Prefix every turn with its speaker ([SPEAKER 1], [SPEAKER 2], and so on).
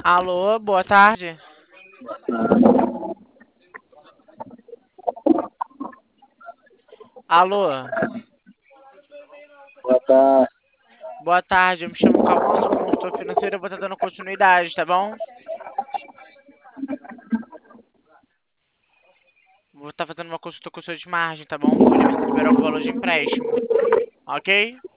[SPEAKER 1] Alô, boa tarde. Alô,
[SPEAKER 2] Boa tarde.
[SPEAKER 1] boa tarde. Eu me chamo Cauã, sou consultor financeiro. Eu vou estar dando continuidade, tá bom? Vou estar fazendo uma consulta com o senhor de margem, tá bom? Onde você liberou o valor de empréstimo, ok?